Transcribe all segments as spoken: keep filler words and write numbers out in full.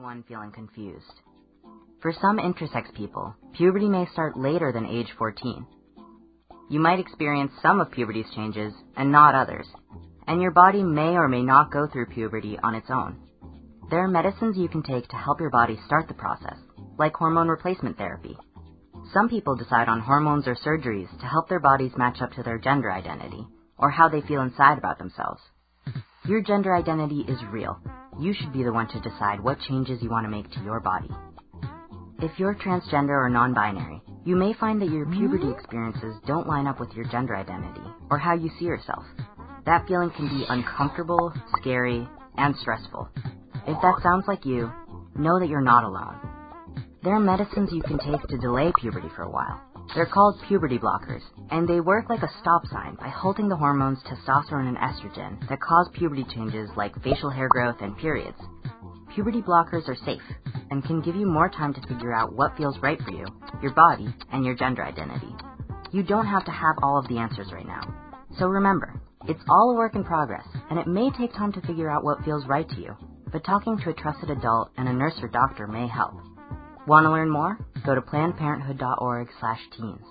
anyone feeling confused. For some intersex people, puberty may start later than age fourteen. You might experience some of puberty's changes and not others, and your body may or may not go through puberty on its own. There are medicines you can take to help your body start the process, like hormone replacement therapy. Some people decide on hormones or surgeries to help their bodies match up to their gender identity, or how they feel inside about themselves. Your gender identity is real. You should be the one to decide what changes you want to make to your body. If you're transgender or non-binary, you may find that your puberty experiences don't line up with your gender identity, or how you see yourself. That feeling can be uncomfortable, scary, and stressful. If that sounds like you, know that you're not alone. There are medicines you can take to delay puberty for a while. They're called puberty blockers, and they work like a stop sign by halting the hormones testosterone and estrogen that cause puberty changes like facial hair growth and periods. Puberty blockers are safe and can give you more time to figure out what feels right for you, your body, and your gender identity. You don't have to have all of the answers right now. So remember, it's all a work in progress, and it may take time to figure out what feels right to you, but talking to a trusted adult and a nurse or doctor may help. Want to learn more? Go to planned parenthood dot org slash teens.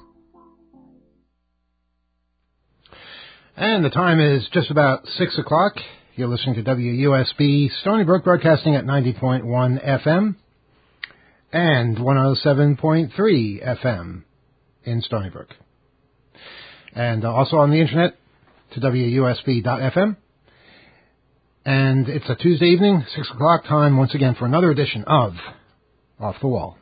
And the time is just about six o'clock. You're listening to W U S B Stony Brook, broadcasting at ninety point one F M and one oh seven point three F M in Stony Brook. And also on the internet to W U S B dot F M. And it's a Tuesday evening, six o'clock time, once again for another edition of Off the Wall.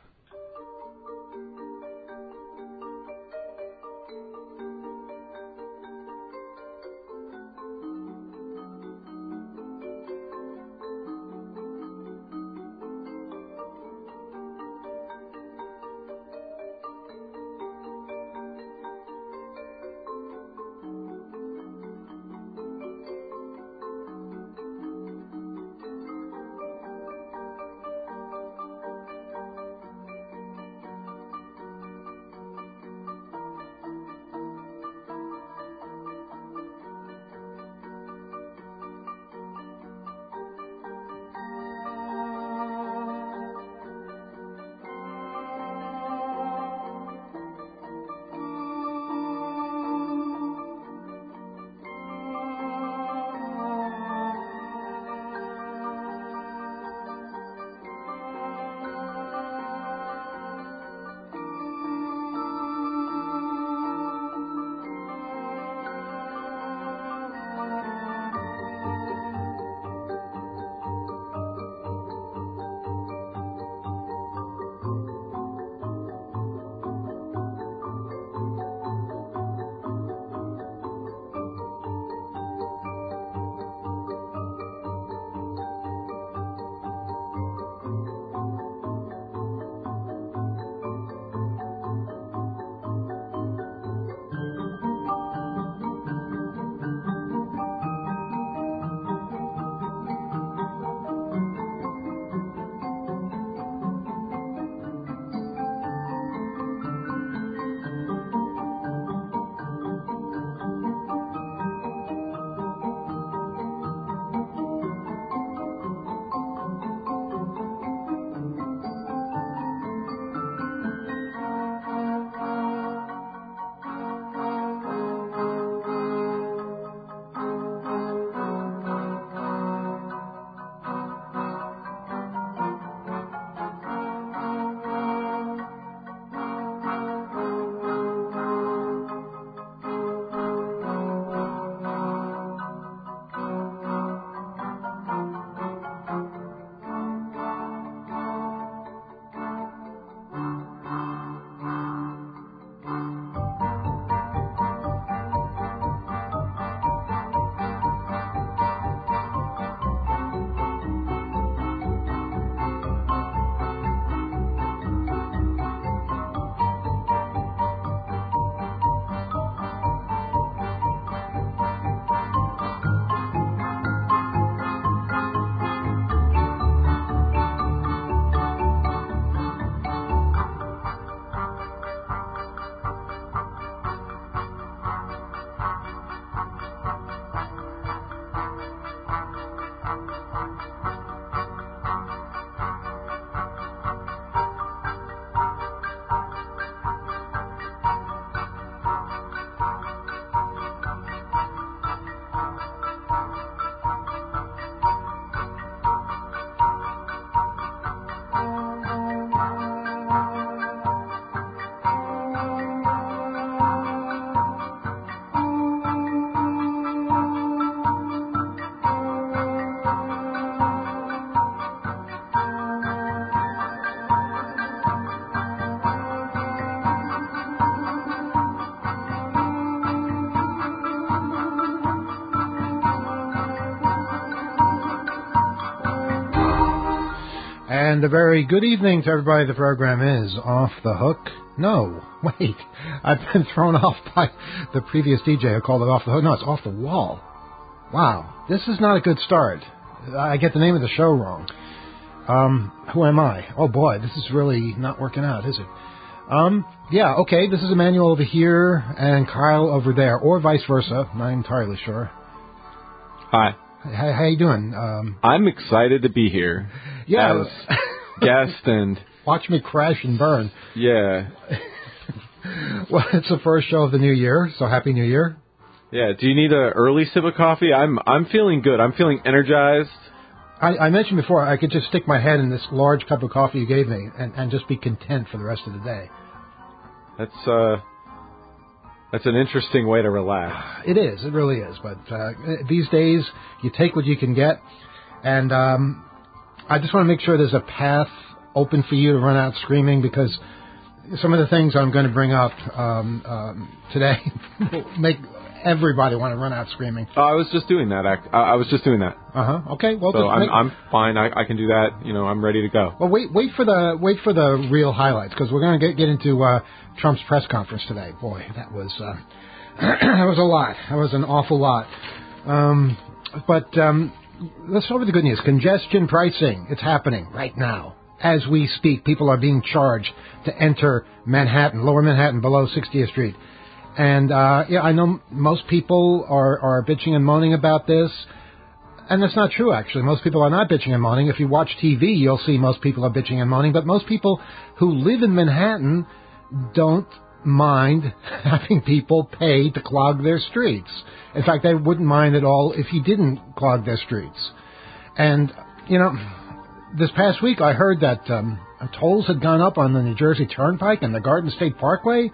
And a very good evening to everybody. The program is Off the Hook. No, wait. I've been thrown off by the previous D J who called it Off the Hook. No, it's Off the Wall. Wow, this is not a good start. I get the name of the show wrong. Um, who am I? Oh boy, this is really not working out, is it? Um, yeah, okay, this is Emmanuel over here and Kyle over there, or vice versa. I'm not entirely sure. Hi. How, how you doing? Um, I'm excited to be here. Yeah. As guest and... Watch me crash and burn. Yeah. Well, it's the first show of the new year, so Happy New Year. Yeah, do you need an early sip of coffee? I'm I'm feeling good. I'm feeling energized. I, I mentioned before I could just stick my head in this large cup of coffee you gave me and, and just be content for the rest of the day. That's uh, that's an interesting way to relax. It is. It really is. But uh, these days, you take what you can get. And um, I just want to make sure there's a path open for you to run out screaming, because some of the things I'm going to bring up um, um, today will make everybody want to run out screaming. Oh, I was just doing that. I, I was just doing that. Uh huh. Okay. Well, so I'm make... I'm fine. I, I can do that. You know, I'm ready to go. Well, wait wait for the wait for the real highlights, because we're going to get get into uh, Trump's press conference today. Boy, that was uh, that was a lot. That was an awful lot. Um, but um, let's start with the good news. Congestion pricing. It's happening right now. As we speak, people are being charged to enter Manhattan, Lower Manhattan, below sixtieth Street. And, uh, yeah, I know most people are, are bitching and moaning about this. And that's not true, actually. Most people are not bitching and moaning. If you watch T V, you'll see most people are bitching and moaning. But most people who live in Manhattan don't mind having people pay to clog their streets. In fact, they wouldn't mind at all if you didn't clog their streets. And, you know, this past week I heard that um, tolls had gone up on the New Jersey Turnpike and the Garden State Parkway.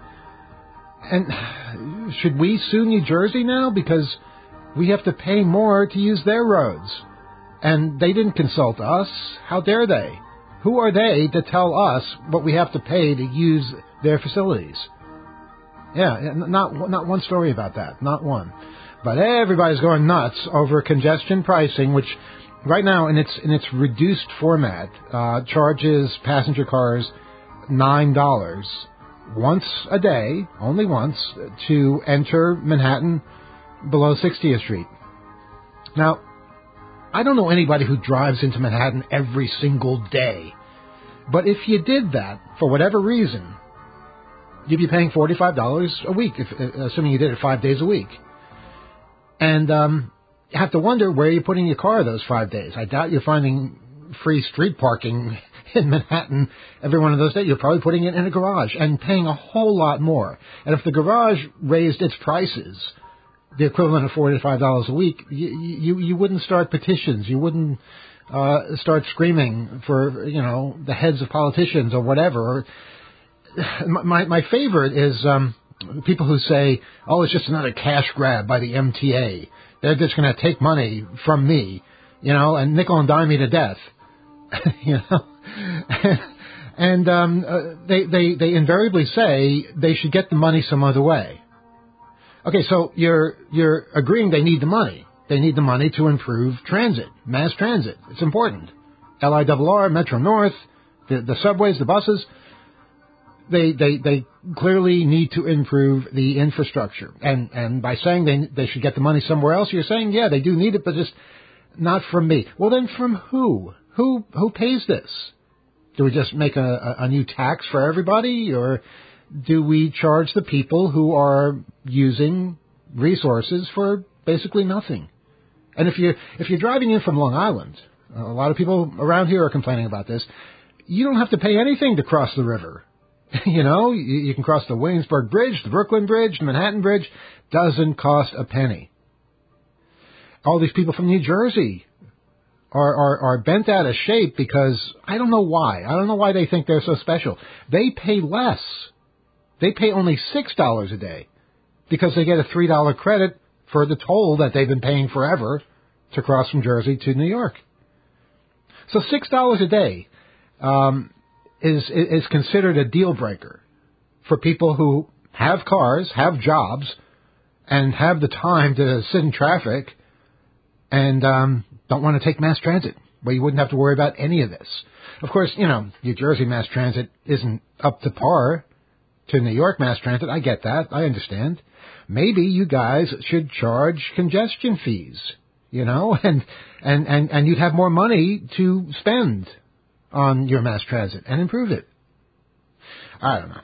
And should we sue New Jersey now? Because we have to pay more to use their roads. And they didn't consult us. How dare they? Who are they to tell us what we have to pay to use their facilities? Yeah, not not one story about that. Not one. But everybody's going nuts over congestion pricing, which right now in its in its reduced format uh, charges passenger cars nine dollars. Once a day, only once, to enter Manhattan below sixtieth Street. Now, I don't know anybody who drives into Manhattan every single day. But if you did that, for whatever reason, you'd be paying forty-five dollars a week, if, assuming you did it five days a week. And um, you have to wonder where you're putting your car those five days. I doubt you're finding free street parking in Manhattan every one of those days. You're probably putting it in a garage and paying a whole lot more. And if the garage raised its prices, the equivalent of forty-five dollars a week, you, you, you wouldn't start petitions. You wouldn't uh, start screaming for, you know, the heads of politicians or whatever. My, my favorite is um, people who say, oh, it's just another cash grab by the M T A. They're just going to take money from me, you know, and nickel and dime me to death. You know, and um, uh, they, they they invariably say they should get the money some other way. Okay, so you're you're agreeing they need the money. They need the money to improve transit, mass transit. It's important. L I R R, Metro North, the, the subways, the buses. They they they clearly need to improve the infrastructure. And and by saying they they should get the money somewhere else, you're saying, yeah, they do need it, but just not from me. Well, then from who? Who who pays this? Do we just make a, a, a new tax for everybody, or do we charge the people who are using resources for basically nothing? And if you if you're driving in from Long Island, a lot of people around here are complaining about this. You don't have to pay anything to cross the river. You know, you, you can cross the Williamsburg Bridge, the Brooklyn Bridge, the Manhattan Bridge. Doesn't cost a penny. All these people from New Jersey Are, are are bent out of shape because I don't know why. I don't know why they think they're so special. They pay less. They pay only six dollars a day because they get a three dollar credit for the toll that they've been paying forever to cross from Jersey to New York. So six dollars a day um, is is considered a deal breaker for people who have cars, have jobs, and have the time to sit in traffic and um, don't want to take mass transit. where you wouldn't have to worry about any of this. Of course, you know, New Jersey mass transit isn't up to par to New York mass transit. I get that. I understand. Maybe you guys should charge congestion fees, you know, and, and, and, and you'd have more money to spend on your mass transit and improve it. I don't know.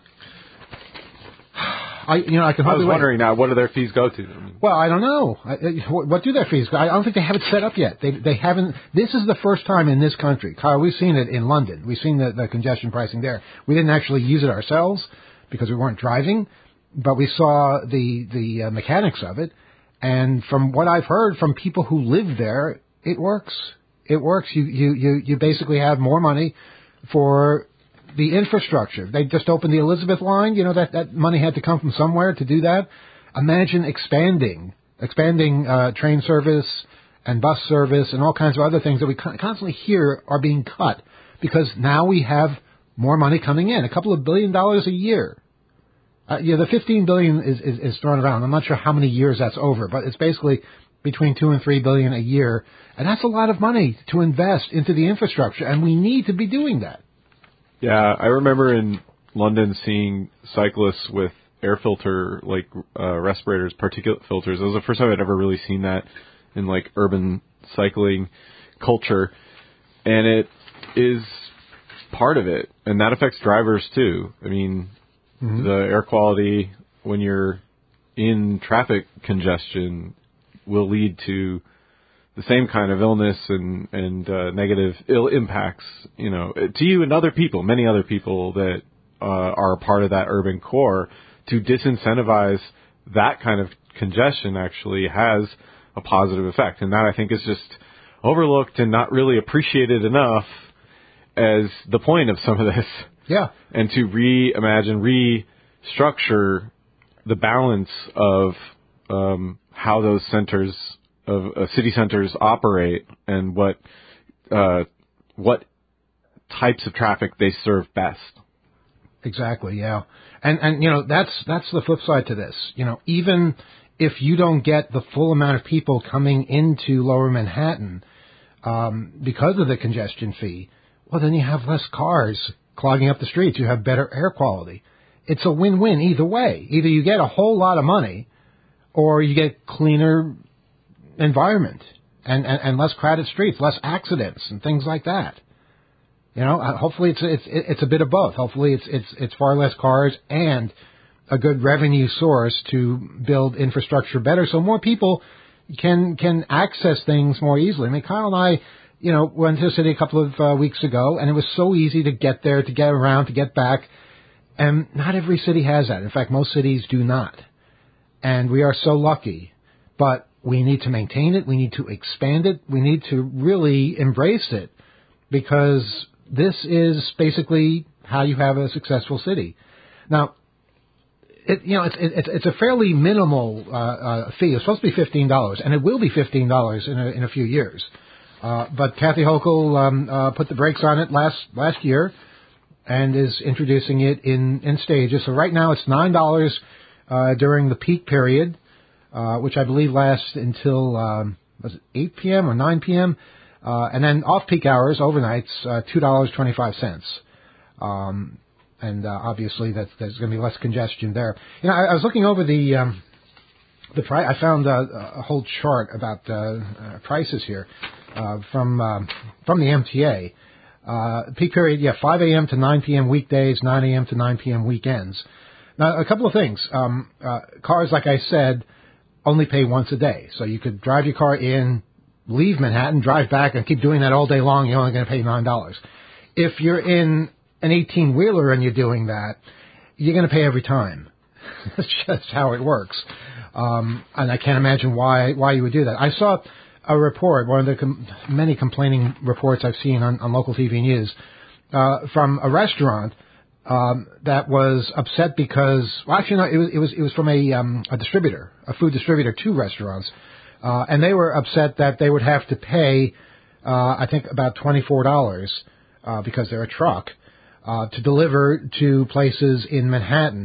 I, you know, I can I hardly was wondering wait. now, what do their fees go to? I mean, Well, I don't know. I, I, what do their fees go? I don't think they have it set up yet. They they haven't. This is the first time in this country, Kyle. We've seen it in London. We've seen the, the congestion pricing there. We didn't actually use it ourselves because we weren't driving, but we saw the the uh, mechanics of it. And from what I've heard from people who live there, it works. It works. You you you you basically have more money for the infrastructure. They just opened the Elizabeth line. You know, that, that money had to come from somewhere to do that. Imagine expanding, expanding uh, train service and bus service and all kinds of other things that we con- constantly hear are being cut because now we have more money coming in, a couple of billion dollars a year. Uh, yeah, the fifteen billion is, is, is thrown around. I'm not sure how many years that's over, but it's basically between two and three billion a year. And that's a lot of money to invest into the infrastructure, and we need to be doing that. Yeah, I remember in London seeing cyclists with air filter, like uh, respirators, particulate filters. It was the first time I'd ever really seen that in like urban cycling culture, and it is part of it, and that affects drivers too. I mean, mm-hmm. the air quality when you're in traffic congestion will lead to the same kind of illness and, and uh, negative ill impacts, you know, to you and other people, many other people that uh, are a part of that urban core. To disincentivize that kind of congestion actually has a positive effect. And that, I think, is just overlooked and not really appreciated enough as the point of some of this. Yeah. And to reimagine, restructure the balance of um, how those centers of uh, city centers operate and what uh, what types of traffic they serve best. Exactly, yeah. And and you know, that's that's the flip side to this. You know, even if you don't get the full amount of people coming into Lower Manhattan um, because of the congestion fee, well, then you have less cars clogging up the streets. You have better air quality. It's a win-win either way. Either you get a whole lot of money or you get cleaner environment and, and, and less crowded streets, less accidents and things like that. You know, hopefully it's it's it's a bit of both. Hopefully it's it's it's far less cars and a good revenue source to build infrastructure better, so more people can can access things more easily. I mean, Kyle and I, you know, went to the city a couple of uh, weeks ago, and it was so easy to get there, to get around, to get back. And not every city has that. In fact, most cities do not. And we are so lucky, but we need to maintain it. We need to expand it. We need to really embrace it because this is basically how you have a successful city. Now, it, you know, it's, it's, it's a fairly minimal uh, uh, fee. It's supposed to be fifteen dollars, and it will be fifteen dollars in a, in a few years. Uh, but Kathy Hochul um, uh, put the brakes on it last last year and is introducing it in, in stages. So right now it's nine dollars uh, during the peak period, uh, which I believe lasts until um, was it eight p.m. or nine p.m., Uh, and then off-peak hours, overnights, uh, two dollars and twenty-five cents. Um, and uh, obviously that's, there's going to be less congestion there. You know, I, I was looking over the um, the price. I found uh, a whole chart about uh, uh, prices here uh, from um, from the M T A. Uh, peak period, yeah, five a.m. to nine p.m. weekdays, nine a.m. to nine p.m. weekends. Now, a couple of things. Um, uh, cars, like I said, only pay once a day. So you could drive your car in, leave Manhattan, drive back, and keep doing that all day long. You're only going to pay nine dollars. If you're in an eighteen-wheeler and you're doing that, you're going to pay every time. That's just how it works. Um, and I can't imagine why why you would do that. I saw a report, one of the com- many complaining reports I've seen on, on local T V news, uh, from a restaurant um, that was upset because, well, actually, no, it was it was, it was from a, um, a distributor, a food distributor to restaurants. Uh, and they were upset that they would have to pay, uh, I think, about twenty-four dollars uh, because they're a truck uh, to deliver to places in Manhattan.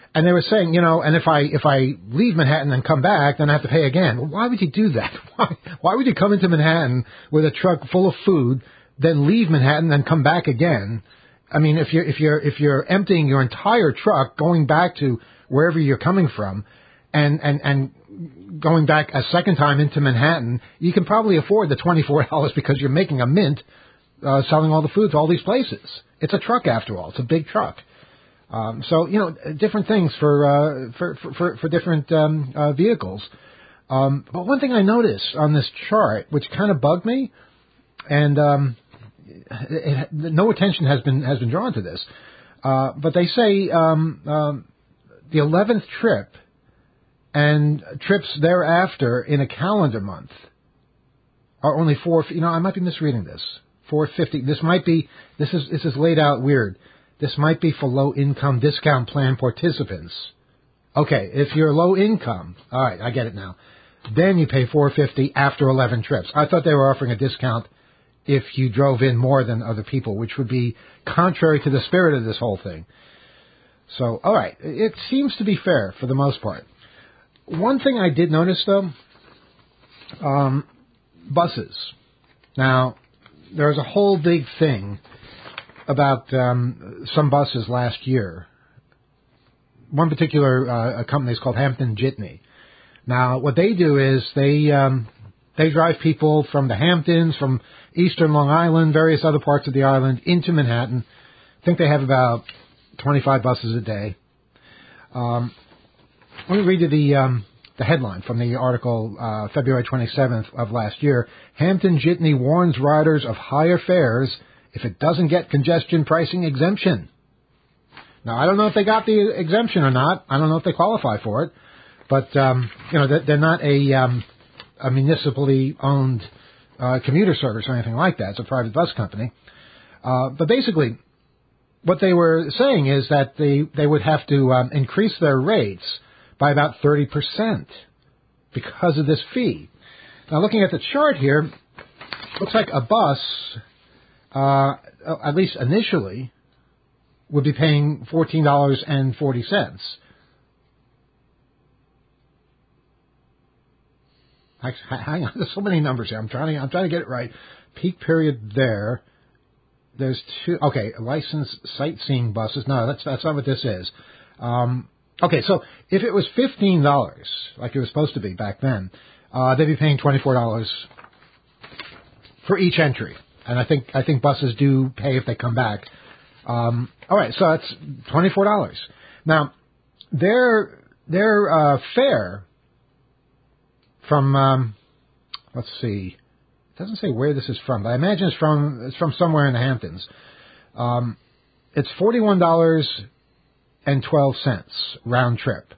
And they were saying, you know, and if I if I leave Manhattan and come back, then I have to pay again. Well, why would you do that? Why, why would you come into Manhattan with a truck full of food, then leave Manhattan and come back again? I mean, if you're if you're if you're emptying your entire truck, going back to wherever you're coming from, and and and going back a second time into Manhattan, you can probably afford the twenty-four dollars because you're making a mint uh, selling all the food to all these places. It's a truck after all. It's a big truck. Um, so, you know, different things for, uh, for, for, for, for different, um, uh, vehicles. Um, but one thing I noticed on this chart, which kind of bugged me, and, um, it, it, no attention has been, has been drawn to this, uh, but they say, um, um, the eleventh trip and trips thereafter in a calendar month are only four, you know, I might be misreading this, four fifty. This might be, this is, this is laid out weird. This might be for low-income discount plan participants. Okay, if you're low income, all right, I get it now. Then you pay four hundred fifty dollars after eleven trips. I thought they were offering a discount if you drove in more than other people, which would be contrary to the spirit of this whole thing. So, all right, it seems to be fair for the most part. One thing I did notice, though, um, buses. Now, there's a whole big thing about um, some buses last year. One particular uh, company is called Hampton Jitney. Now, what they do is they um, they drive people from the Hamptons, from eastern Long Island, various other parts of the island, into Manhattan. I think they have about twenty-five buses a day. Um, let me read you the um, the headline from the article, uh, February twenty-seventh of last year. Hampton Jitney warns riders of higher fares if it doesn't get congestion pricing exemption. Now, I don't know if they got the exemption or not. I don't know if they qualify for it. But, um, you know, they're not a, um, a municipally owned uh, commuter service or anything like that. It's a private bus company. Uh, but basically, what they were saying is that they, they would have to um, increase their rates by about thirty percent because of this fee. Now, looking at the chart here, looks like a bus... Uh, at least initially, would be paying fourteen dollars and forty cents. Hang on, there's so many numbers here. I'm trying to, I'm trying to get it right. Peak period there. There's two. Okay, licensed sightseeing buses. No, that's that's not what this is. Um, okay, so if it was fifteen dollars, like it was supposed to be back then, uh, they'd be paying twenty-four dollars for each entry. And I think I think buses do pay if they come back. Um, all right, so that's twenty-four dollars. Now, their their uh, fare from um, let's see, it doesn't say where this is from, but I imagine it's from it's from somewhere in the Hamptons. Um, it's forty-one dollars and twelve cents round trip.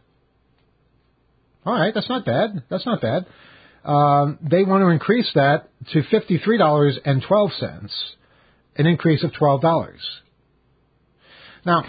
All right, that's not bad. That's not bad. Um, they want to increase that to fifty-three dollars and twelve cents, an increase of twelve dollars. Now,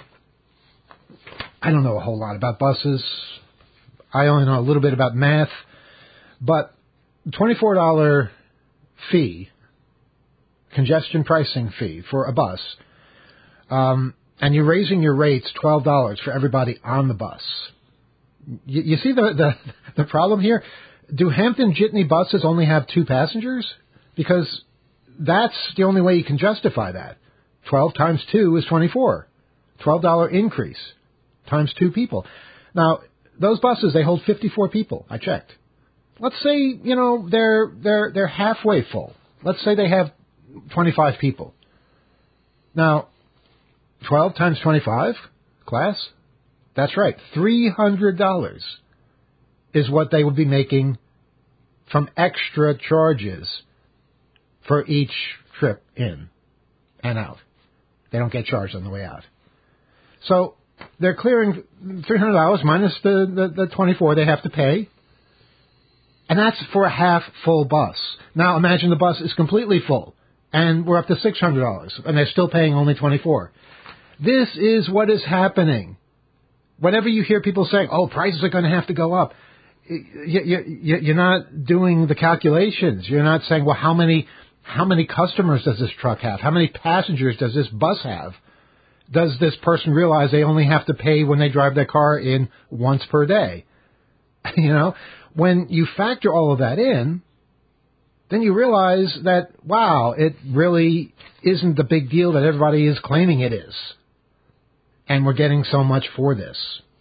I don't know a whole lot about buses. I only know a little bit about math, but twenty-four dollars fee, congestion pricing fee for a bus, um, and you're raising your rates twelve dollars for everybody on the bus. You, you see the, the the problem here? Do Hampton Jitney buses only have two passengers? Because that's the only way you can justify that. twelve times two is twenty-four. twelve dollars increase times two people. Now, those buses, they hold fifty-four people. I checked. Let's say, you know, they're they're they're halfway full. Let's say they have twenty-five people. Now, twelve times twenty-five, class? That's right, three hundred dollars is what they would be making from extra charges for each trip in and out. They don't get charged on the way out. So they're clearing three hundred dollars minus the, the, the twenty-four they have to pay. And that's for a half full bus. Now imagine the bus is completely full and we're up to six hundred dollars and they're still paying only twenty-four dollars. This is what is happening. Whenever you hear people saying, oh, prices are going to have to go up, you're not doing the calculations. You're not saying, well, how many how many customers does this truck have? How many passengers does this bus have? does this person realize they only have to pay when they drive their car in once per day? You know, when you factor all of that in, then you realize that, wow, it really isn't the big deal that everybody is claiming it is. And we're getting so much for this.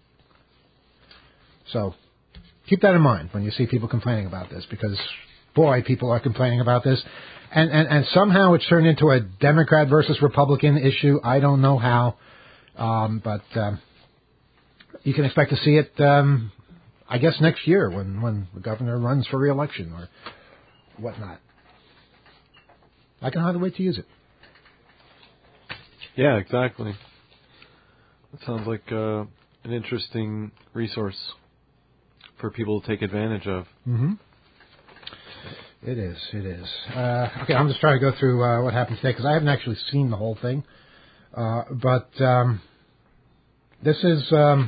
So keep that in mind when you see people complaining about this, because, boy, people are complaining about this. And, and, and somehow it's turned into a Democrat versus Republican issue. I don't know how. Um, but um, you can expect to see it, um, I guess, next year when, when the governor runs for re-election or whatnot. I can hardly wait to use it. Yeah, exactly. That sounds like uh, an interesting resource for people to take advantage of. Mm-hmm. It is, it is. Uh, okay, I'm just trying to go through uh, what happened today, because I haven't actually seen the whole thing. Uh, but um, this is... Um,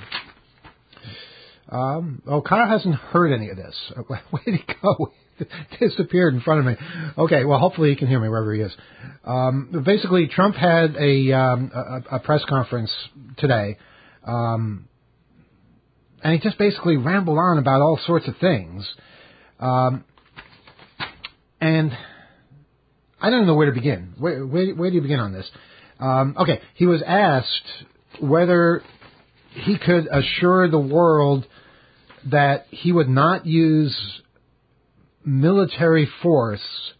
um, oh, Kyle hasn't heard any of this. Uh, where'd he go? Disappeared in front of me. Okay, well, hopefully he can hear me wherever he is. Um, basically, Trump had a, um, a, a press conference today, um, and he just basically rambled on about all sorts of things. Um, and I don't know where to begin. Where, where, where do you begin on this? Um, okay, he was asked whether he could assure the world that he would not use military force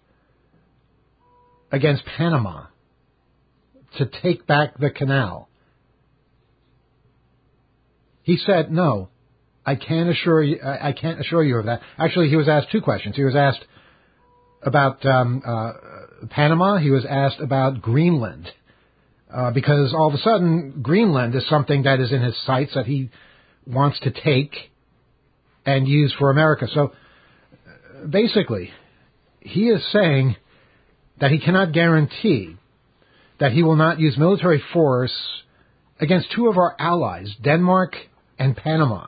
against Panama to take back the canal. He said, no, I can't assure you, I can't assure you of that. Actually, he was asked two questions. He was asked about um, uh, Panama. He was asked about Greenland. Uh, because all of a sudden, Greenland is something that is in his sights that he wants to take and use for America. So, basically, he is saying that he cannot guarantee that he will not use military force against two of our allies, Denmark and Panama.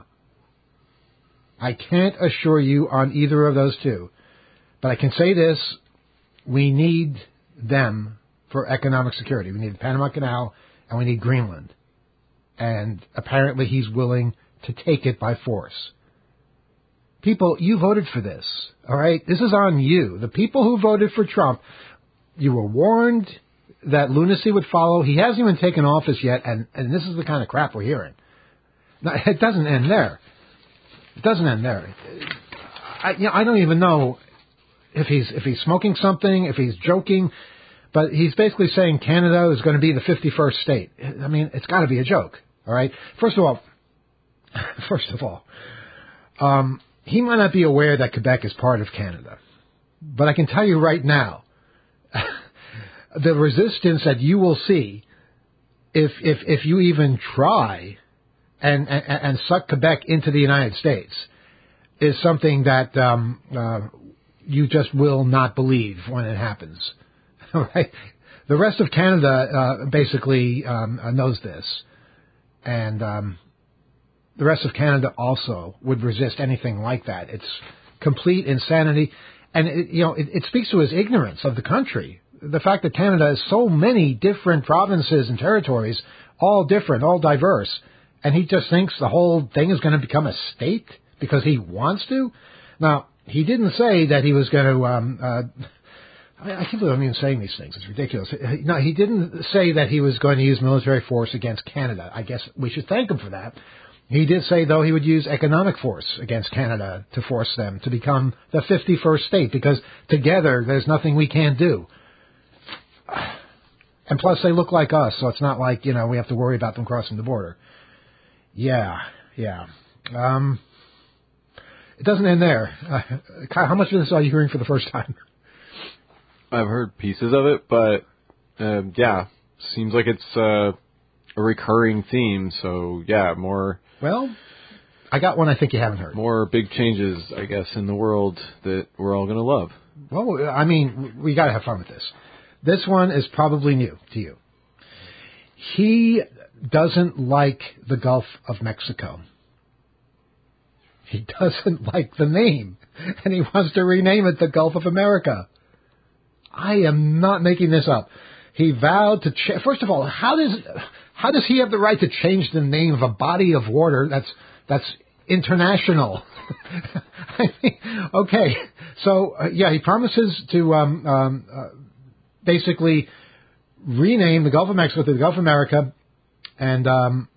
I can't assure you on either of those two. But I can say this, we need them for economic security. We need the Panama Canal and we need Greenland. And apparently he's willing to take it by force. People, you voted for this, all right? This is on you. The people who voted for Trump, you were warned that lunacy would follow. He hasn't even taken office yet, and, and this is the kind of crap we're hearing. Now, it doesn't end there. It doesn't end there. I, you know, I don't even know if he's if he's smoking something, if he's joking, but he's basically saying Canada is going to be the fifty-first state. I mean, it's got to be a joke, all right? First of all, first of all, um, he might not be aware that Quebec is part of Canada. But I can tell you right now, the resistance that you will see if if, if you even try and, and, and suck Quebec into the United States is something that um, uh, you just will not believe when it happens. Right? The rest of Canada uh, basically um, knows this. And... Um, The rest of Canada also would resist anything like that. It's complete insanity. And, it, you know, it, it speaks to his ignorance of the country. The fact that Canada has so many different provinces and territories, all different, all diverse, and he just thinks the whole thing is going to become a state because he wants to. Now, he didn't say that he was going to... Um, uh, I, I can't believe I'm even saying these things. It's ridiculous. No, he didn't say that he was going to use military force against Canada. I guess we should thank him for that. He did say, though, he would use economic force against Canada to force them to become the fifty-first state, because together there's nothing we can't do. And plus, they look like us, so it's not like, you know, we have to worry about them crossing the border. Yeah, yeah. Um, it doesn't end there. Uh, Kyle, how much of this are you hearing for the first time? I've heard pieces of it, but, uh, yeah, seems like it's uh, a recurring theme, so, yeah, more... Well, I got one I think you haven't heard. More big changes, I guess, in the world that we're all going to love. Well, I mean, we got to have fun with this. This one is probably new to you. He doesn't like the Gulf of Mexico. He doesn't like the name, and he wants to rename it the Gulf of America. I am not making this up. he vowed to cha- first of all, how does how does he have the right to change the name of a body of water that's that's international? I mean, okay, so uh, yeah, he promises to um, um, uh, basically rename the Gulf of Mexico to the Gulf of America, and um,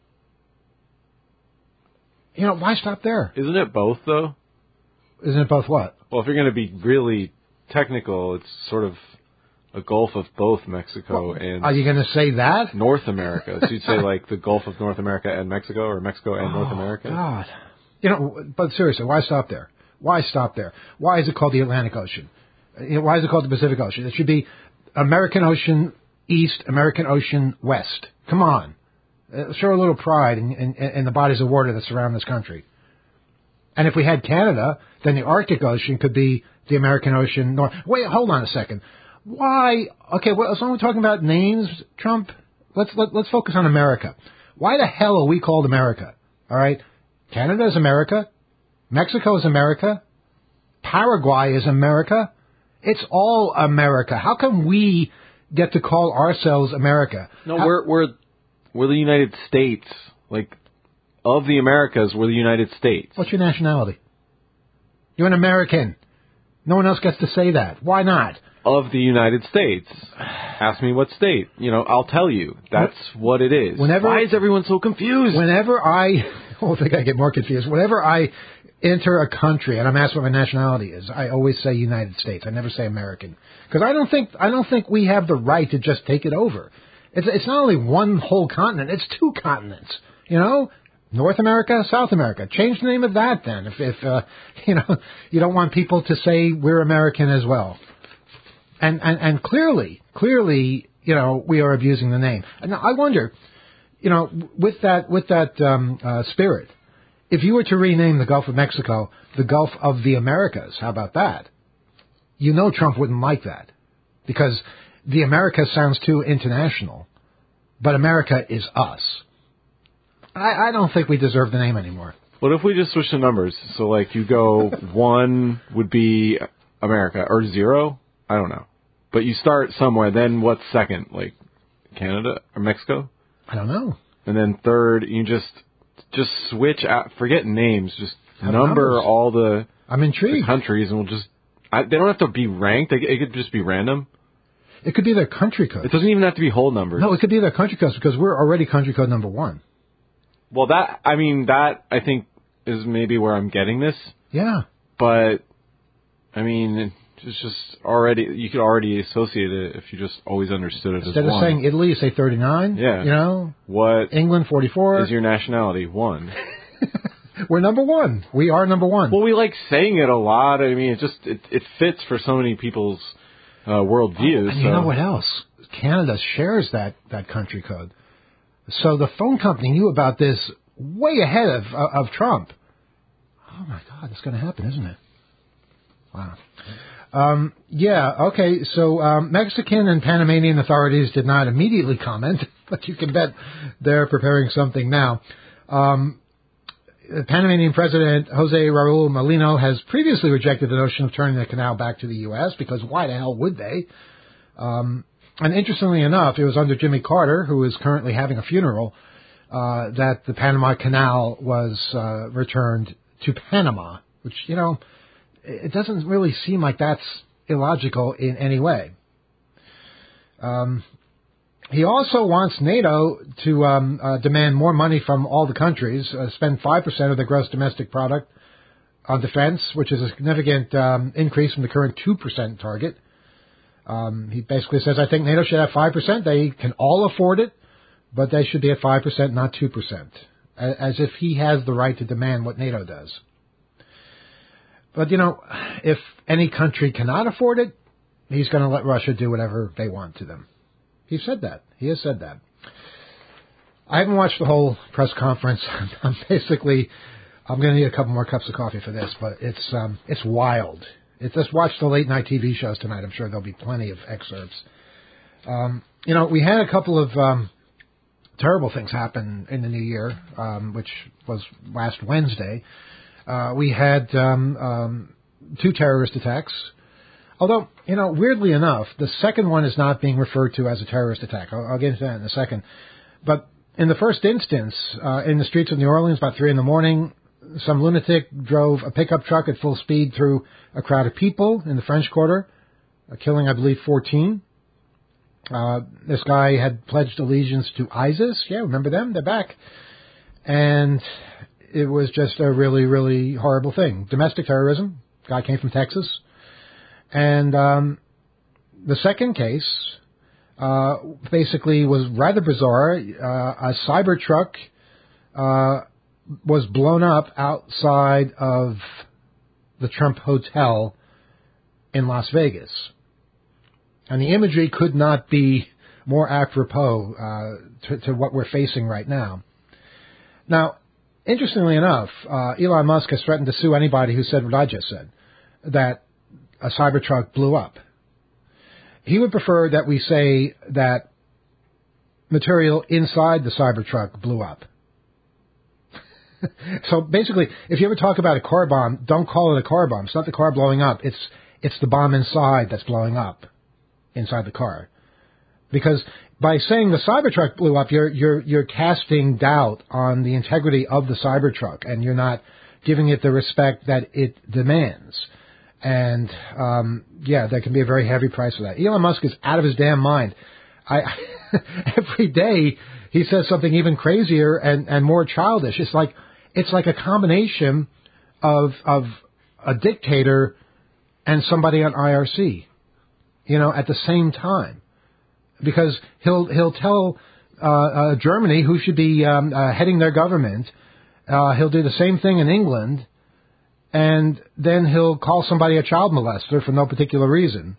you know, why stop there? Isn't it both though? Isn't it both what? Well, if you're going to be really technical, it's sort of a Gulf of both Mexico Well, and are you going to say that? North America. So you'd say like the Gulf of North America and Mexico, or Mexico and oh, North America. God, you know, but seriously, why stop there? Why stop there? Why is it called the Atlantic Ocean? You know, why is it called the Pacific Ocean? It should be American Ocean East, American Ocean West. Come on. Uh, show a little pride in, in, in the bodies of water that surround this country. And if we had Canada, then the Arctic Ocean could be the American Ocean North. Wait, hold on a second. Why? Okay, well, as long as we're talking about names, Trump, let's let, let's focus on America. Why the hell are we called America? All right? Canada is America. Mexico is America. Paraguay is America. It's all America. How come we get to call ourselves America? No, How, we're we're we're the United States. Like, of the Americas, we're the United States. What's your nationality? You're an American. No one else gets to say that. Why not? Of the United States. Ask me what state. You know, I'll tell you. That's what it is. Whenever, Why is everyone so confused? Whenever I, oh, I think I get more confused. Whenever I enter a country and I'm asked what my nationality is, I always say United States. I never say American, because I don't think I don't think we have the right to just take it over. It's it's not only one whole continent; it's two continents. You know, North America, South America. Change the name of that then, if if uh, you know you don't want people to say we're American as well. And, and and clearly, clearly, you know, we are abusing the name. And I wonder, you know, with that with that um, uh, spirit, if you were to rename the Gulf of Mexico the Gulf of the Americas, how about that? You know, Trump wouldn't like that, because the Americas sounds too international, but America is us. I, I don't think we deserve the name anymore. What if we just switch the numbers? So, like, you go one would be America, or zero? I don't know. But you start somewhere, then what's second? Like, Canada or Mexico? I don't know. And then third, you just just switch out, forget names, just Have number numbers. all the, I'm intrigued. the countries, and we'll just, I, they don't have to be ranked, they, it could just be random. It could be their country code. It doesn't even have to be whole numbers. No, it could be their country codes, because we're already country code number one. Well, that, I mean, that, I think, is maybe where I'm getting this. Yeah. But, I mean, it's just already, you could already associate it if you just always understood it Instead as of one. saying Italy, you say thirty-nine. Yeah. You know? What England, forty-four. is your nationality? One. We're number one. We are number one. Well, we like saying it a lot. I mean, it just, it, it fits for so many people's uh, worldviews. Oh, and so. you know what else? Canada shares that, that country code. So the phone company knew about this way ahead of, of Trump. Oh, my God, it's going to happen, isn't it? Wow. Um, yeah, okay, so um, Mexican and Panamanian authorities did not immediately comment, but you can bet they're preparing something now. Um, Panamanian President Jose Raul Molino has previously rejected the notion of turning the canal back to the U S, because why the hell would they? Um, and interestingly enough, it was under Jimmy Carter, who is currently having a funeral, uh, that the Panama Canal was uh, returned to Panama, which, you know, it doesn't really seem like that's illogical in any way. Um, he also wants NATO to um, uh, demand more money from all the countries, uh, spend five percent of their gross domestic product on defense, which is a significant um, increase from the current two percent target. Um, he basically says, I think NATO should have five percent. They can all afford it, but they should be at five percent, not two percent, as if he has the right to demand what NATO does. But, you know, if any country cannot afford it, he's going to let Russia do whatever they want to them. He said that. He has said that. I haven't watched the whole press conference. I'm basically, I'm going to need a couple more cups of coffee for this, but it's um, it's wild. It's, just watch the late night T V shows tonight. I'm sure there'll be plenty of excerpts. Um, you know, we had a couple of um, terrible things happen in the new year, um, which was last Wednesday. Uh, we had um, um, two terrorist attacks. Although, you know, weirdly enough, the second one is not being referred to as a terrorist attack. I'll, I'll get into that in a second. But in the first instance, uh, in the streets of New Orleans, about three in the morning, some lunatic drove a pickup truck at full speed through a crowd of people in the French Quarter, uh, killing, I believe, fourteen. Uh, this guy had pledged allegiance to ISIS. Yeah, remember them? They're back. And it was just a really, really horrible thing. Domestic terrorism. Guy came from Texas. And um, the second case uh, basically was rather bizarre. Uh, a cyber truck uh, was blown up outside of the Trump Hotel in Las Vegas. And the imagery could not be more apropos uh, to, to what we're facing right now. Now, interestingly enough, uh, Elon Musk has threatened to sue anybody who said what I just said, that a Cybertruck blew up. He would prefer that we say that material inside the Cybertruck blew up. So basically, if you ever talk about a car bomb, don't call it a car bomb. It's not the car blowing up. It's it's the bomb inside that's blowing up. Inside the car, because by saying the Cybertruck blew up, you're you're you're casting doubt on the integrity of the Cybertruck, and you're not giving it the respect that it demands. And um, yeah, there can be a very heavy price for that. Elon Musk is out of his damn mind. I every day he says something even crazier and, and more childish. It's like it's like a combination of of a dictator and somebody on I R C. You know, at the same time, because he'll he'll tell uh, uh, Germany, who should be um, uh, heading their government, uh, he'll do the same thing in England, and then he'll call somebody a child molester for no particular reason.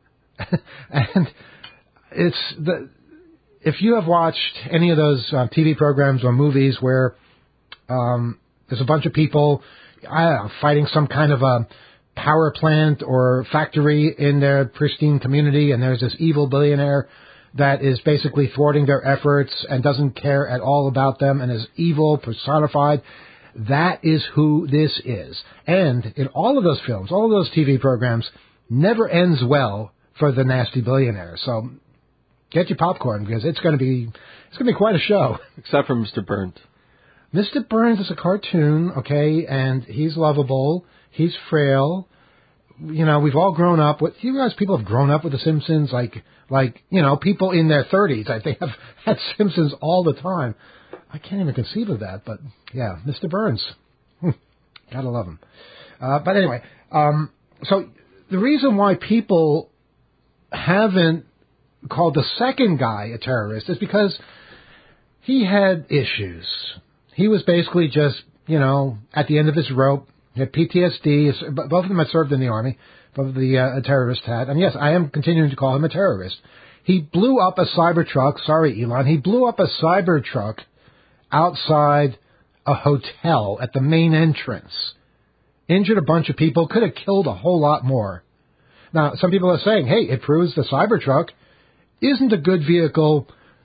And it's the if you have watched any of those uh, T V programs or movies where um, there's a bunch of people, I don't know, fighting some kind of a power plant or factory in their pristine community, and there's this evil billionaire that is basically thwarting their efforts and doesn't care at all about them and is evil personified. That is who this is. And in all of those films, all of those T V programs, never ends well for the nasty billionaire. So get your popcorn, because it's going to be it's going to be quite a show. Except for Mister Burns. Mister Burns is a cartoon, okay, and he's lovable. He's frail. You know, we've all grown up with, you realize people have grown up with The Simpsons, like, like, you know, people in their thirties, I think, have had Simpsons all the time. I can't even conceive of that, but yeah, Mister Burns. Gotta love him. Uh, but anyway, um, so the reason why people haven't called the second guy a terrorist is because he had issues. He was basically just, you know, at the end of his rope. He had P T S D. Both of them had served in the Army. Both of the uh, terrorists had. And yes, I am continuing to call him a terrorist. He blew up a Cybertruck. Sorry, Elon. He blew up a Cybertruck outside a hotel at the main entrance. Injured a bunch of people. Could have killed a whole lot more. Now, some people are saying, hey, it proves the Cybertruck isn't a good vehicle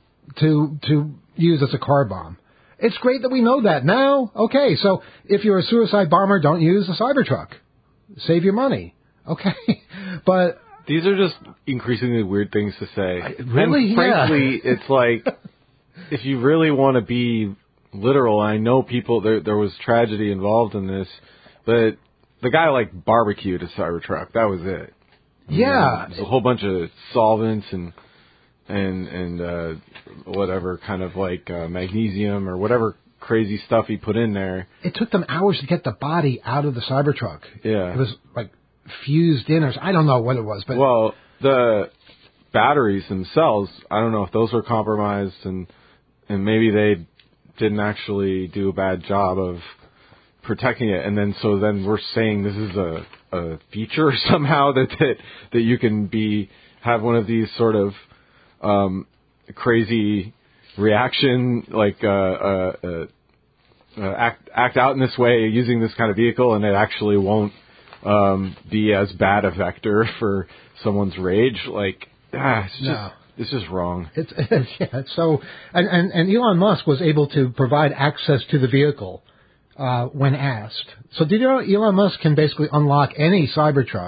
to to use as a car bomb. It's great that we know that now. Okay, so if you're a suicide bomber, don't use a Cybertruck. Save your money. Okay, but these are just increasingly weird things to say. I, really, and frankly, yeah. It's like if you really want to be literal. I know people. There, there was tragedy involved in this, but the guy like barbecued a Cybertruck. That was it. Yeah, there's a whole bunch of solvents and. and and uh whatever kind of like uh, magnesium or whatever crazy stuff he put in there. It took them hours to get the body out of the Cybertruck. Yeah. It was like fused in, or I don't know what it was, but well, the batteries themselves, I don't know if those were compromised, and and maybe they didn't actually do a bad job of protecting it, and then so then we're saying this is a a feature somehow that that that you can be have one of these sort of Um, crazy reaction, like uh, uh, uh, uh, act act out in this way using this kind of vehicle, and it actually won't um, be as bad a vector for someone's rage. Like, ah, it's just no. it's just wrong. It's, it's yeah. So, and, and and Elon Musk was able to provide access to the vehicle uh, when asked. So, did you know Elon Musk can basically unlock any Cybertruck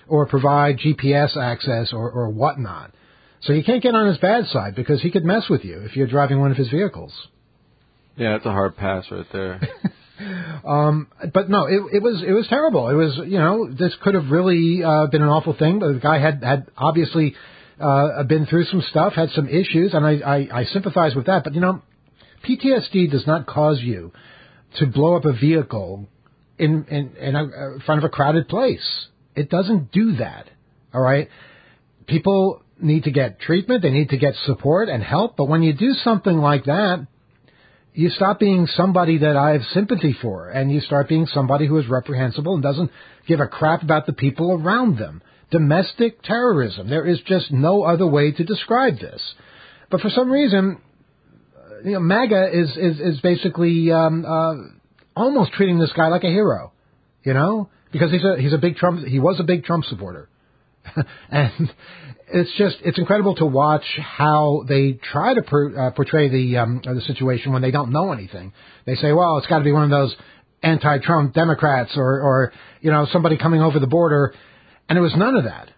or provide G P S access or, or whatnot. So you can't get on his bad side because he could mess with you if you're driving one of his vehicles. Yeah, it's a hard pass right there. um, but no, it, it was it was terrible. It was, you know, this could have really uh, been an awful thing. But the guy had had obviously uh, been through some stuff, had some issues, and I, I, I sympathize with that. But, you know, P T S D does not cause you to blow up a vehicle in in, in, a, in front of a crowded place. It doesn't do that. All right? People need to get treatment. They need to get support and help. But when you do something like that, you stop being somebody that I have sympathy for, and you start being somebody who is reprehensible and doesn't give a crap about the people around them. Domestic terrorism. There is just no other way to describe this. But for some reason, you know, MAGA is is, is basically um, uh, almost treating this guy like a hero, you know, because he's a he's a big Trump. He was a big Trump supporter, and it's just it's incredible to watch how they try to per, uh, portray the um, the situation when they don't know anything. They say, well, it's got to be one of those anti-Trump Democrats or or you know somebody coming over the border. And it was none of that.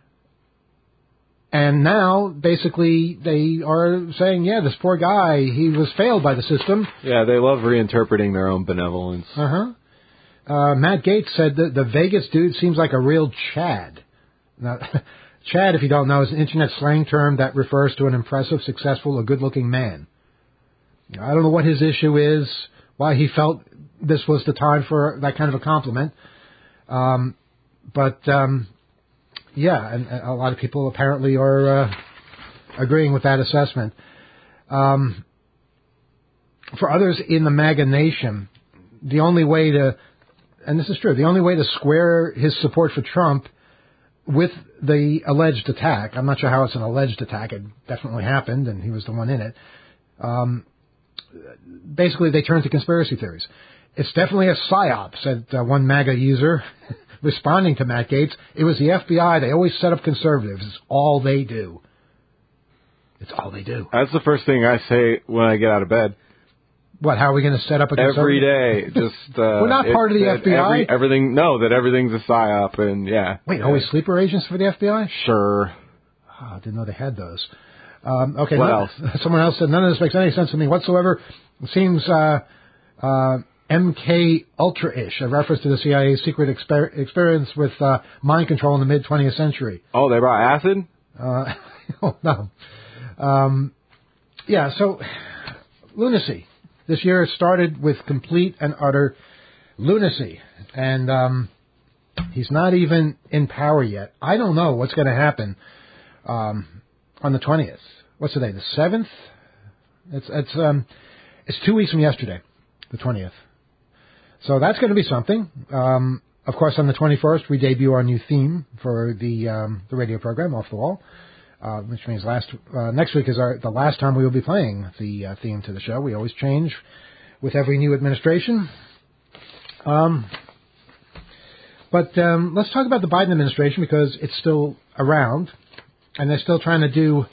And now, basically, they are saying, yeah, this poor guy, he was failed by the system. Yeah, they love reinterpreting their own benevolence. Uh-huh. Uh, Matt Gaetz said that the Vegas dude seems like a real Chad. Now, Chad, if you don't know, is an internet slang term that refers to an impressive, successful, or good-looking man. I don't know what his issue is, why he felt this was the time for that kind of a compliment. Um, but... Um, Yeah, and a lot of people apparently are uh, agreeing with that assessment. Um, for others in the MAGA nation, the only way to, and this is true, the only way to square his support for Trump with the alleged attack, I'm not sure how it's an alleged attack, it definitely happened, and he was the one in it, um, basically they turn to conspiracy theories. It's definitely a psyop, said uh, one MAGA user. Responding to Matt Gaetz, it was the F B I. They always set up conservatives. It's all they do. It's all they do. That's the first thing I say when I get out of bed. What, how are we going to set up a conservative? Every day. Just, uh, We're not part of the F B I? Every, everything, no, that everything's a psyop, and yeah. Wait, always sleeper agents for the F B I? Sure. Oh, I didn't know they had those. Um, okay. What none, else? Someone else said, none of this makes any sense to me whatsoever. It seems, uh, uh, M K Ultra-ish, a reference to the C I A's secret exper- experience with uh, mind control in the mid-twentieth century. Oh, they brought acid? Uh, oh, no. Um, yeah, so, lunacy. This year started with complete and utter lunacy. And um, he's not even in power yet. I don't know what's going to happen um, on the twentieth. What's today, the seventh? It's, it's, um, it's two weeks from yesterday, the twentieth. So that's going to be something. Um, of course, on the twenty-first, we debut our new theme for the um, the radio program, Off the Wall, uh, which means last uh, next week is our, the last time we will be playing the uh, theme to the show. We always change with every new administration. Um, but um, let's talk about the Biden administration because it's still around, and they're still trying to do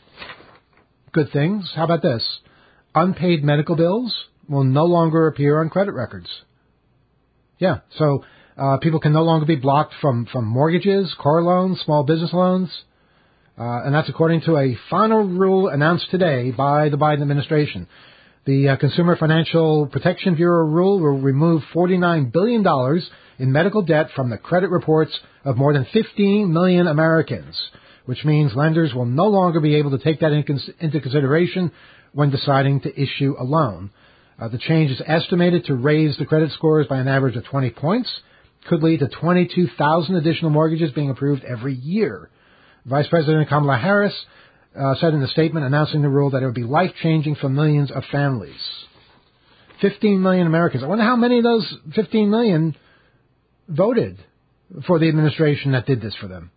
good things. How about this? Unpaid medical bills will no longer appear on credit records. Yeah, so uh, people can no longer be blocked from, from mortgages, car loans, small business loans, uh, and that's according to a final rule announced today by the Biden administration. The uh, Consumer Financial Protection Bureau rule will remove forty-nine billion dollars in medical debt from the credit reports of more than fifteen million Americans, which means lenders will no longer be able to take that in cons- into consideration when deciding to issue a loan. Uh, the change is estimated to raise the credit scores by an average of twenty points, could lead to twenty-two thousand additional mortgages being approved every year. Vice President Kamala Harris uh, said in a statement announcing the rule that it would be life-changing for millions of families. fifteen million Americans. I wonder how many of those fifteen million voted for the administration that did this for them.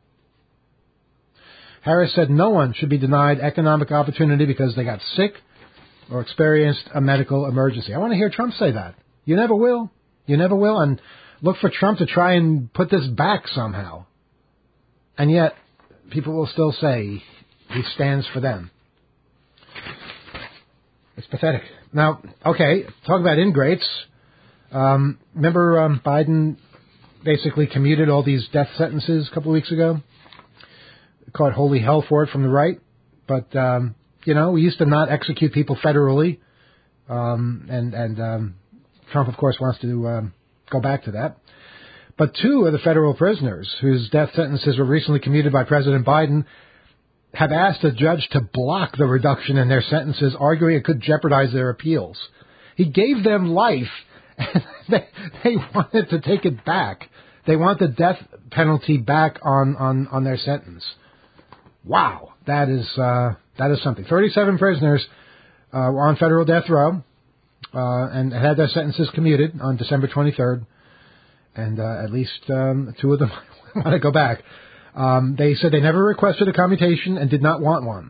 Harris said no one should be denied economic opportunity because they got sick or experienced a medical emergency. I want to hear Trump say that. You never will. You never will. And look for Trump to try and put this back somehow. And yet, people will still say he stands for them. It's pathetic. Now, okay, talk about ingrates. Um, remember um, Biden basically commuted all these death sentences a couple of weeks ago. Caught holy hell for it from the right. But, um, you know, we used to not execute people federally. Um, and and um, Trump, of course, wants to um, go back to that. But two of the federal prisoners whose death sentences were recently commuted by President Biden have asked a judge to block the reduction in their sentences, arguing it could jeopardize their appeals. He gave them life, and they, they wanted to take it back. They want the death penalty back on, on, on their sentence. Wow, that is uh, that is something. thirty-seven prisoners uh, were on federal death row uh, and had their sentences commuted on December twenty-third, and uh, at least um, two of them want to go back. Um, they said they never requested a commutation and did not want one.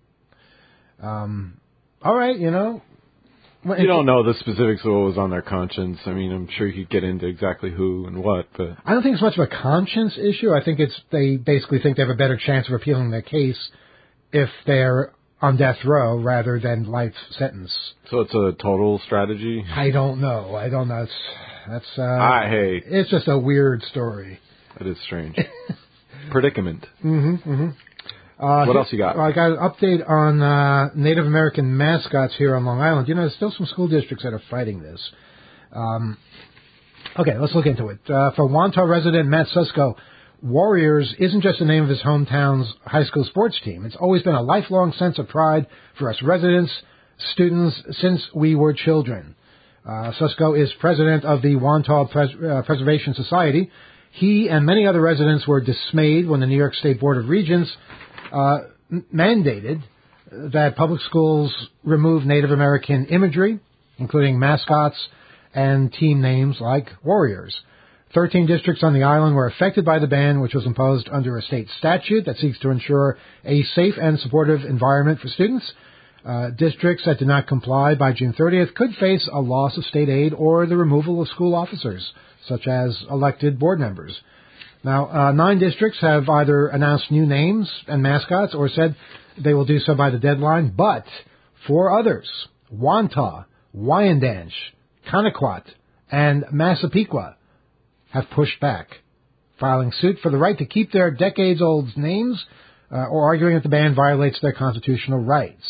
Um, all right, you know. You don't know the specifics of what was on their conscience. I mean, I'm sure you could get into exactly who and what, but I don't think it's much of a conscience issue. I think it's they basically think they have a better chance of appealing their case if they're on death row rather than life sentence. So it's a total strategy? I don't know. I don't know. It's, that's uh, I hate. It's just a weird story. It is strange. Predicament. Mm-hmm. Mm-hmm. Uh, what else you got? I got an update on uh, Native American mascots here on Long Island. You know, there's still some school districts that are fighting this. Um, okay, let's look into it. Uh, for Wantagh resident Matt Susko, Warriors isn't just the name of his hometown's high school sports team. It's always been a lifelong sense of pride for us residents, students, since we were children. Uh, Susko is president of the Wantagh Pres- uh, Preservation Society. He and many other residents were dismayed when the New York State Board of Regents uh, mandated that public schools remove Native American imagery, including mascots and team names like Warriors. Thirteen districts on the island were affected by the ban, which was imposed under a state statute that seeks to ensure a safe and supportive environment for students. Uh, districts that did not comply by June thirtieth could face a loss of state aid or the removal of school officers, such as elected board members. Now, uh, nine districts have either announced new names and mascots or said they will do so by the deadline, but four others, Wantagh, Wyandanch, Connequot, and Massapequa, have pushed back, filing suit for the right to keep their decades-old names uh, or arguing that the ban violates their constitutional rights.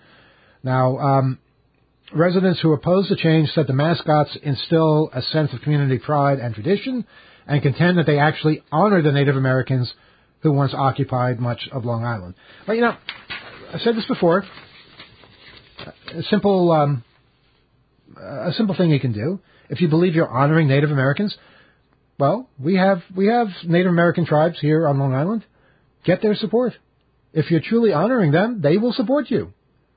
Now, um, residents who oppose the change said the mascots instill a sense of community pride and tradition and contend that they actually honor the Native Americans who once occupied much of Long Island. But, you know, I've said this before. A simple, um, a simple thing you can do. If you believe you're honoring Native Americans, well, we have we have Native American tribes here on Long Island. Get their support. If you're truly honoring them, they will support you.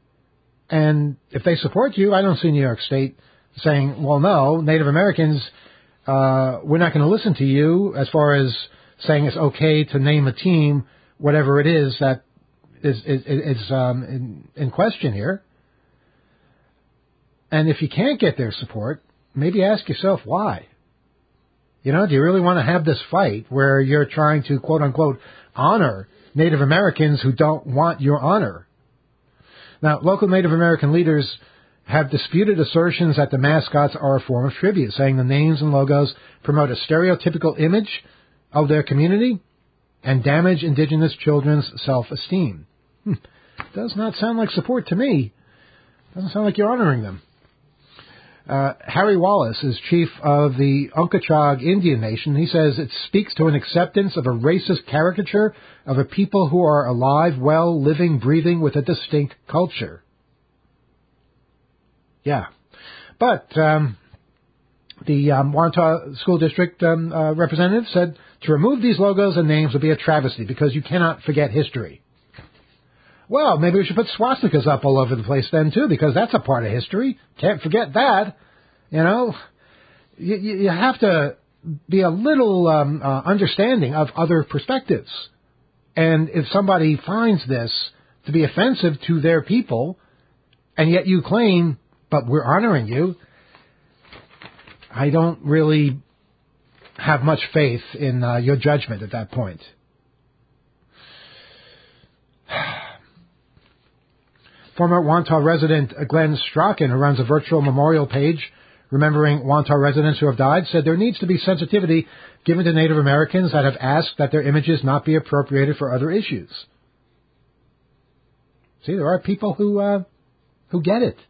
And if they support you, I don't see New York State saying, well, no, Native Americans, uh, we're not going to listen to you as far as saying it's okay to name a team, whatever it is that is, is, is um, in, in question here. And if you can't get their support, maybe ask yourself why. You know, do you really want to have this fight where you're trying to, quote unquote, honor Native Americans who don't want your honor? Now, local Native American leaders have disputed assertions that the mascots are a form of tribute, saying the names and logos promote a stereotypical image of their community and damage indigenous children's self-esteem. Hmm. Does not sound like support to me. Doesn't sound like you're honoring them. Uh, Harry Wallace is chief of the Unkechaug Indian Nation. He says it speaks to an acceptance of a racist caricature of a people who are alive, well, living, breathing with a distinct culture. Yeah. But um, the um, Wantagh School District um, uh, representative said to remove these logos and names would be a travesty because you cannot forget history. Well, maybe we should put swastikas up all over the place then, too, because that's a part of history. Can't forget that. You know, you, you have to be a little um, uh, understanding of other perspectives. And if somebody finds this to be offensive to their people, and yet you claim, but we're honoring you, I don't really have much faith in uh, your judgment at that point. Former Wantagh resident Glenn Strachan, who runs a virtual memorial page remembering Wantagh residents who have died, said there needs to be sensitivity given to Native Americans that have asked that their images not be appropriated for other issues. See, there are people who uh, who get it.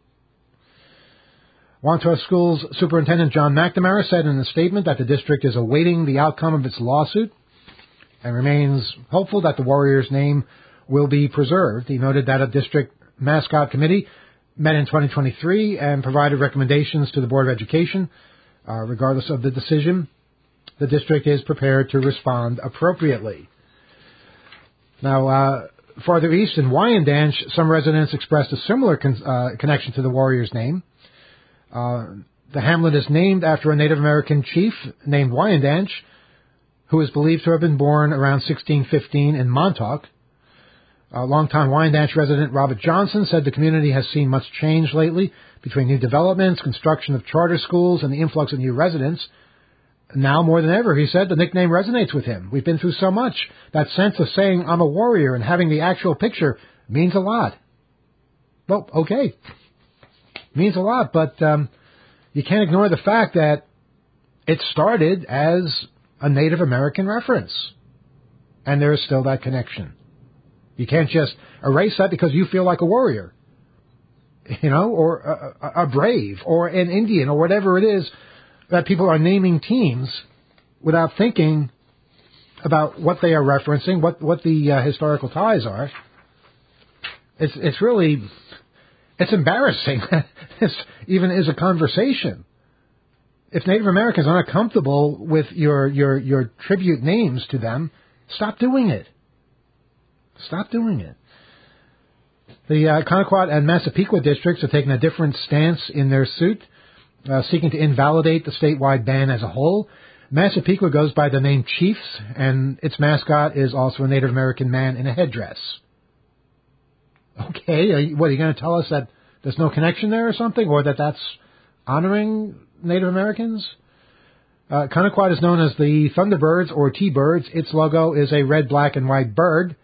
Wantagh Schools Superintendent John McNamara said in a statement that the district is awaiting the outcome of its lawsuit and remains hopeful that the Warriors' name will be preserved. He noted that a district mascot committee met in twenty twenty-three and provided recommendations to the Board of Education. Uh, regardless of the decision, the district is prepared to respond appropriately. Now, uh, farther east in Wyandanch, some residents expressed a similar con- uh, connection to the Warriors' name. Uh, the hamlet is named after a Native American chief named Wyandanch, who is believed to have been born around sixteen fifteen in Montauk. A longtime Wyandanch resident Robert Johnson said the community has seen much change lately between new developments, construction of charter schools, and the influx of new residents. Now more than ever, he said, the nickname resonates with him. We've been through so much. That sense of saying I'm a warrior and having the actual picture means a lot. Well, okay. Means a lot, but um, you can't ignore the fact that it started as a Native American reference. And there is still that connection. You can't just erase that because you feel like a warrior, you know, or a, a, a brave, or an Indian, or whatever it is that people are naming teams without thinking about what they are referencing, what, what the uh, historical ties are. It's, it's really... It's embarrassing. This even is a conversation. If Native Americans aren't comfortable with your, your, your tribute names to them, stop doing it. Stop doing it. The uh, Connequot and Massapequa districts are taking a different stance in their suit, uh, seeking to invalidate the statewide ban as a whole. Massapequa goes by the name Chiefs, and its mascot is also a Native American man in a headdress. Okay, are you, what, are you going to tell us that there's no connection there or something, or that that's honoring Native Americans? Uh, Connequot is known as the Thunderbirds or T-Birds. Its logo is a red, black, and white bird.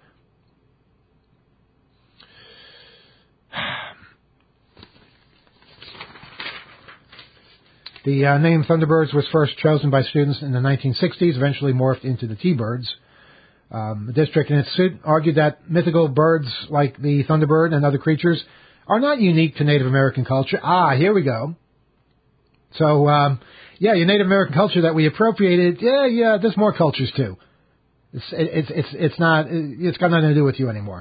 The uh, name Thunderbirds was first chosen by students in the nineteen sixties, eventually morphed into the T-Birds. Um, the district in its suit argued that mythical birds like the thunderbird and other creatures are not unique to Native American culture. Ah, here we go. So, um, yeah, your Native American culture that we appropriated, yeah, yeah, there's more cultures too. It's, it's, it's, it's not, it's got nothing to do with you anymore.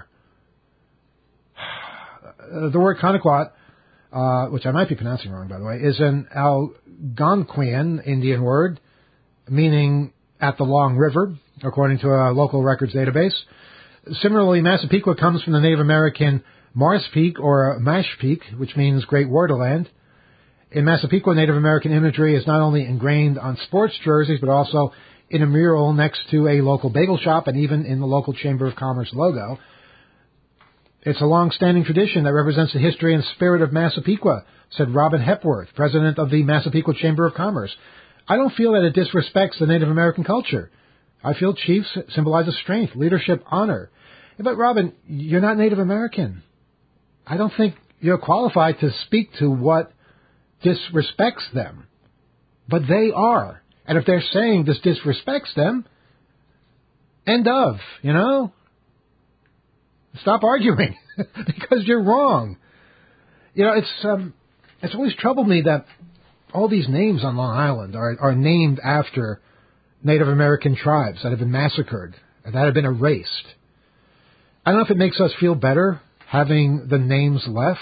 The word Connequot, uh, which I might be pronouncing wrong, by the way, is an Algonquian Indian word meaning at the Long River, according to a local records database. Similarly, Massapequa comes from the Native American Marspeak or Mashpeak, which means Great Waterland. In Massapequa, Native American imagery is not only ingrained on sports jerseys, but also in a mural next to a local bagel shop and even in the local Chamber of Commerce logo. It's a long-standing tradition that represents the history and spirit of Massapequa, said Robin Hepworth, president of the Massapequa Chamber of Commerce. I don't feel that it disrespects the Native American culture. I feel chiefs symbolize strength, leadership, honor. But, Robin, you're not Native American. I don't think you're qualified to speak to what disrespects them. But they are. And if they're saying this disrespects them, end of, you know? Stop arguing, because you're wrong. You know, it's um, it's always troubled me that all these names on Long Island are, are named after Native American tribes that have been massacred, and that have been erased. I don't know if it makes us feel better having the names left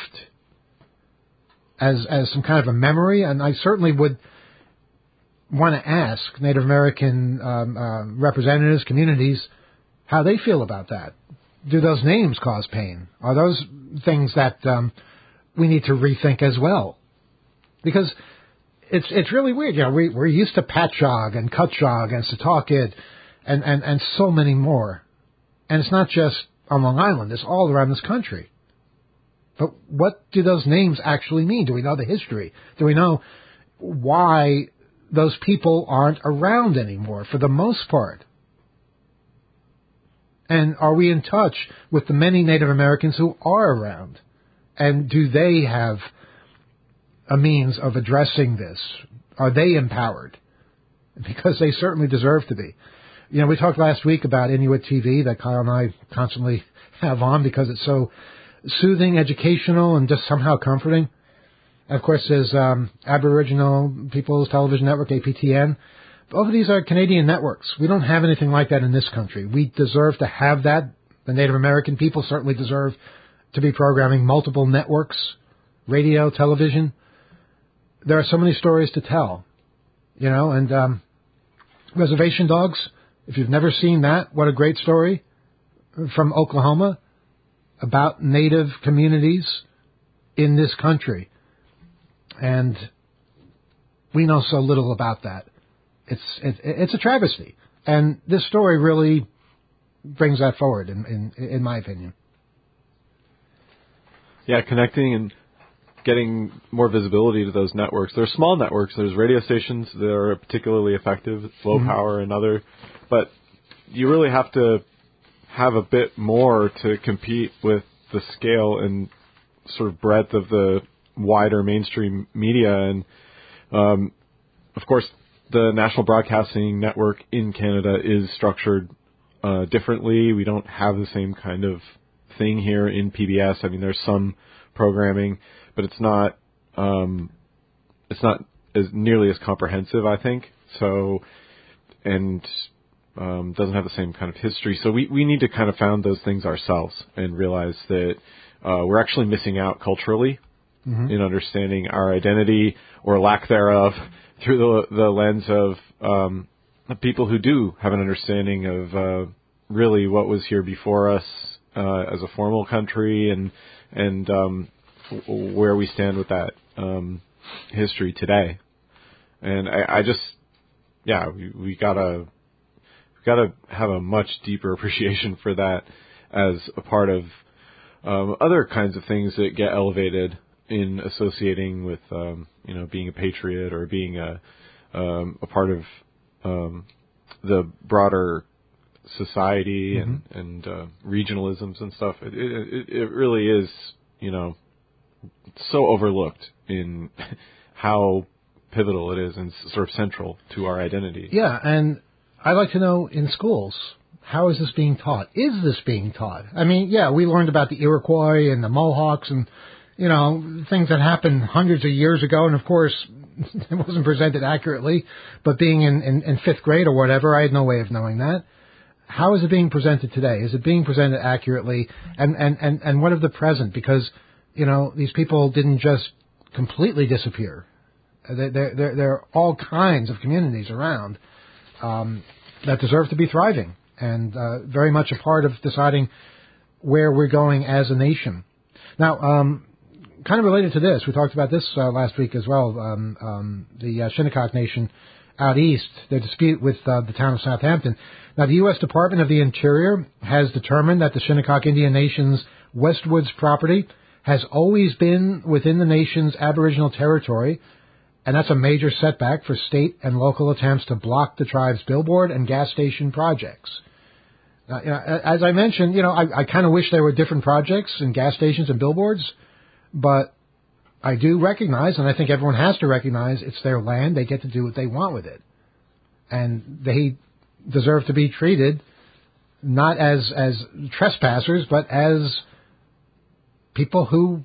as as some kind of a memory, and I certainly would want to ask Native American um, uh, representatives, communities, how they feel about that. Do those names cause pain? Are those things that um, we need to rethink as well? Because it's it's really weird. You know, we, we're used to Patchogue and Cutchogue and Setauket and, and, and so many more. And it's not just on Long Island. It's all around this country. But what do those names actually mean? Do we know the history? Do we know why those people aren't around anymore for the most part? And are we in touch with the many Native Americans who are around? And do they have a means of addressing this? Are they empowered? Because they certainly deserve to be. You know, we talked last week about Inuit T V that Kyle and I constantly have on because it's so soothing, educational, and just somehow comforting. And of course, there's um, Aboriginal People's Television Network, A P T N. Both of these are Canadian networks. We don't have anything like that in this country. We deserve to have that. The Native American people certainly deserve to be programming multiple networks, radio, television. There are so many stories to tell, you know, and um, Reservation Dogs, if you've never seen that, what a great story from Oklahoma about Native communities in this country. And we know so little about that. It's it, it's a travesty. And this story really brings that forward, in, in, in my opinion. Yeah, connecting and getting more visibility to those networks. There are small networks. There's radio stations that are particularly effective, low mm-hmm. power and other. But you really have to have a bit more to compete with the scale and sort of breadth of the wider mainstream media. And, um, of course, the National Broadcasting Network in Canada is structured uh, differently. We don't have the same kind of thing here in P B S. I mean, there's some programming, but it's not um, it's not as nearly as comprehensive, I think. So, and um, doesn't have the same kind of history. So we, we need to kind of found those things ourselves and realize that uh, we're actually missing out culturally mm-hmm. in understanding our identity or lack thereof through the, the lens of um, people who do have an understanding of uh, really what was here before us uh, as a formal country and and um, w- where we stand with that um, history today. And I, I just, yeah, we, we gotta we gotta have a much deeper appreciation for that as a part of um, other kinds of things that get elevated in associating with, um, you know, being a patriot or being a um, a part of um, the broader society mm-hmm. and and uh, regionalisms and stuff. It, it it really is, you know, so overlooked in how pivotal it is and sort of central to our identity. Yeah, and I'd like to know in schools, how is this being taught? Is this being taught? I mean, yeah, we learned about the Iroquois and the Mohawks and, you know, things that happened hundreds of years ago, and of course, it wasn't presented accurately, but being in, in, in fifth grade or whatever, I had no way of knowing that. How is it being presented today? Is it being presented accurately? And, and, and, and what of the present? Because, you know, these people didn't just completely disappear. There, there, there are all kinds of communities around um, that deserve to be thriving and uh, very much a part of deciding where we're going as a nation. Now, um, kind of related to this, we talked about this uh, last week as well, um, um, the uh, Shinnecock Nation out east, their dispute with uh, the town of Southampton. Now, the U S Department of the Interior has determined that the Shinnecock Indian Nation's Westwoods property has always been within the nation's Aboriginal territory, and that's a major setback for state and local attempts to block the tribe's billboard and gas station projects. Uh, you know, as I mentioned, you know, I, I kind of wish there were different projects and gas stations and billboards, but I do recognize, and I think everyone has to recognize, it's their land. They get to do what they want with it. And they deserve to be treated not as, as trespassers, but as people who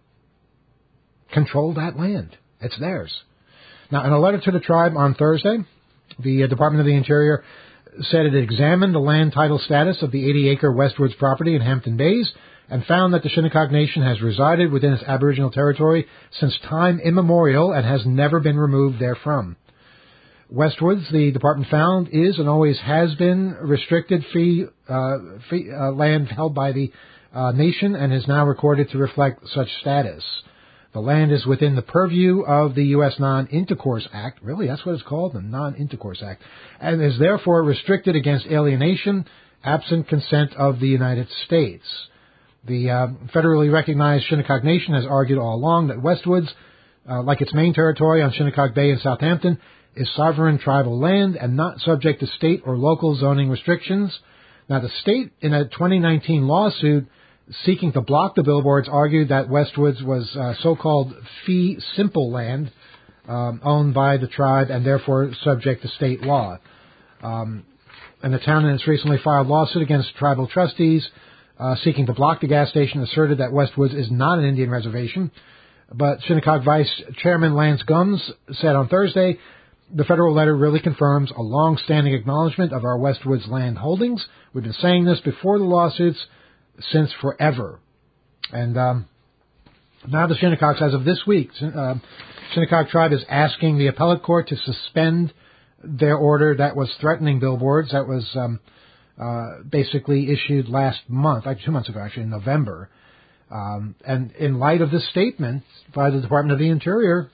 control that land. It's theirs. Now, in a letter to the tribe on Thursday, the Department of the Interior said it examined the land title status of the eighty-acre Westwoods property in Hampton Bays and found that the Shinnecock Nation has resided within its Aboriginal territory since time immemorial and has never been removed therefrom. Westwoods, the department found, is and always has been restricted fee, uh, fee uh, land held by the uh, nation and is now recorded to reflect such status. The land is within the purview of the U S Non-Intercourse Act. Really, that's what it's called, the Non-Intercourse Act. And is therefore restricted against alienation, absent consent of the United States. The uh, federally recognized Shinnecock Nation has argued all along that Westwoods, uh, like its main territory on Shinnecock Bay and Southampton, is sovereign tribal land and not subject to state or local zoning restrictions. Now, the state, in a twenty nineteen lawsuit, seeking to block the billboards argued that Westwoods was uh, so-called fee simple land um, owned by the tribe and therefore subject to state law. Um, and the town in its recently filed lawsuit against tribal trustees uh, seeking to block the gas station asserted that Westwoods is not an Indian reservation. But Shinnecock Vice Chairman Lance Gumbs said on Thursday, the federal letter really confirms a long-standing acknowledgement of our Westwoods land holdings. We've been saying this before the lawsuits since forever. And um, now the Shinnecocks, as of this week, uh, Shinnecock Tribe is asking the appellate court to suspend their order that was threatening billboards, that was um, uh, basically issued last month, like two months ago, actually, in November. Um, and in light of this statement by the Department of the Interior,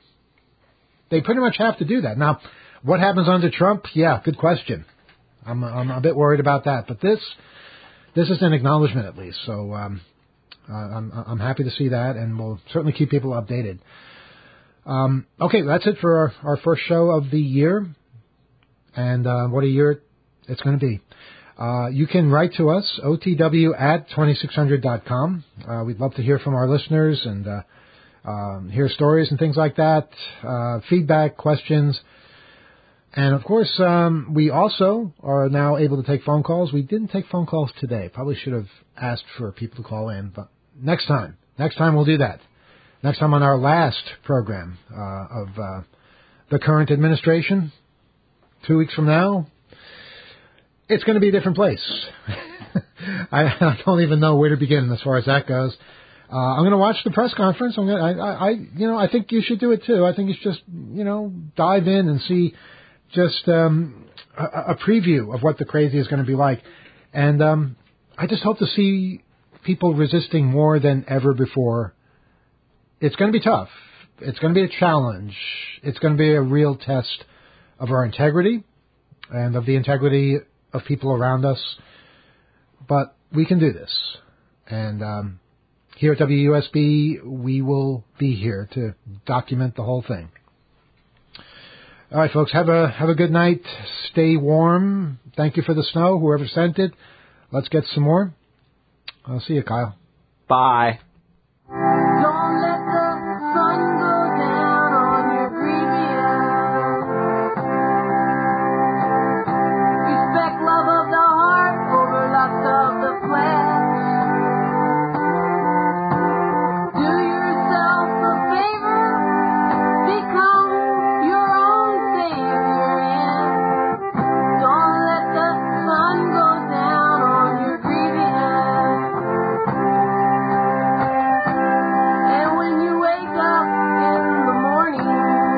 they pretty much have to do that. Now, what happens under Trump? Yeah, good question. I'm, I'm a bit worried about that. But this this is an acknowledgement, at least. So um, uh, I'm, I'm happy to see that, and we'll certainly keep people updated. Um, okay, that's it for our, our first show of the year. And uh, what a year it's going to be. Uh, you can write to us, O T W at twenty-six hundred dot com. Uh, we'd love to hear from our listeners and uh, um, hear stories and things like that, uh, feedback, questions. And, of course, um, we also are now able to take phone calls. We didn't take phone calls today. Probably should have asked for people to call in. But next time, next time we'll do that. Next time on our last program uh, of uh, the current administration, two weeks from now, it's going to be a different place. I, I don't even know where to begin as far as that goes. Uh, I'm going to watch the press conference. I'm going to, I, I, you know, I think you should do it too. I think you should just, you know, dive in and see just um, a, a preview of what the crazy is going to be like. And um, I just hope to see people resisting more than ever before. It's going to be tough. It's going to be a challenge. It's going to be a real test of our integrity and of the integrity of people around us. But we can do this. And um, here at W U S B, we will be here to document the whole thing. All right, folks, have a have a good night. Stay warm. Thank you for the snow, whoever sent it. Let's get some more. I'll see you, Kyle. Bye. Don't let the sun go down on your grievance. Respect love of the heart over lust of the flesh. Do yourself a favor, become your own savior, and don't let the sun go down on your grievance. And when you wake up in the morning,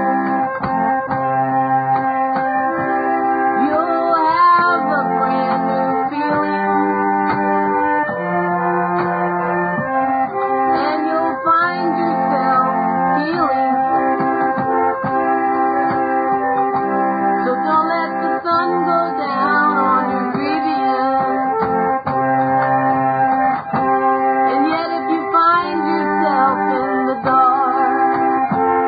you'll have a brand new feeling, and you'll find yourself healing. So don't let the sun go down on your grievance. And yet if you find yourself in the dark,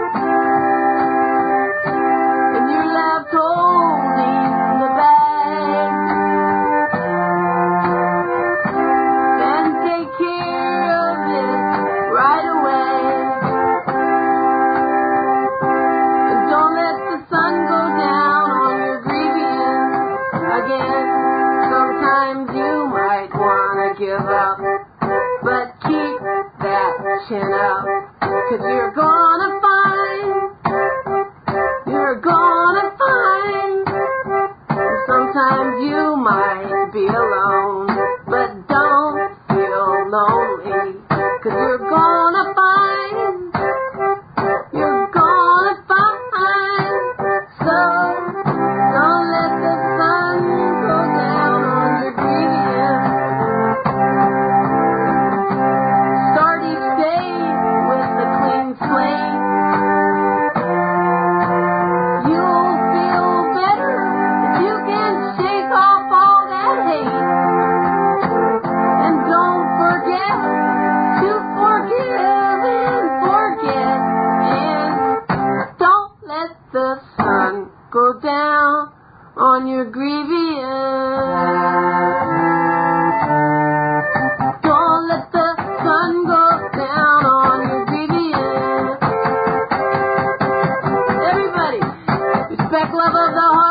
and you're left holding the bag, then take care of it right away. And don't let the sun go down on your grievance again. Sometimes you might wanna give up, but keep that chin up, 'cause you're gonna find, you're gonna find, sometimes you might be alone, but don't feel lonely, 'cause you're gonna find, you're gonna find. So don't let the sun go down on your grievance. Start each day with a clean slate. You'll feel better if you can shake off all that hate. And don't forget to forgive and forget. And don't let the sun go down on your grievance. Don't let love of the